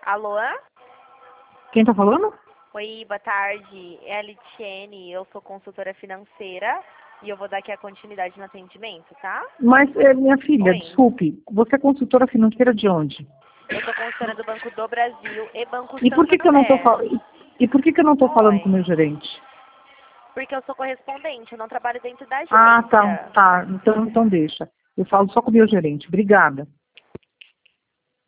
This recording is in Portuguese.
Alô? Quem tá falando? Oi, boa tarde. É a Litiene, eu sou consultora financeira e eu vou dar aqui a continuidade no atendimento, tá? Mas, minha filha, Oi. desculpe, você é consultora financeira de onde? Eu sou consultora do Banco do Brasil e Banco E por que que eu não tô Santander. falando? E por que que eu não tô falando com o Oi. meu gerente? Porque eu sou correspondente, eu não trabalho dentro da Ah, tá, agência. tá. Então deixa. Eu falo só com o meu gerente. Obrigada.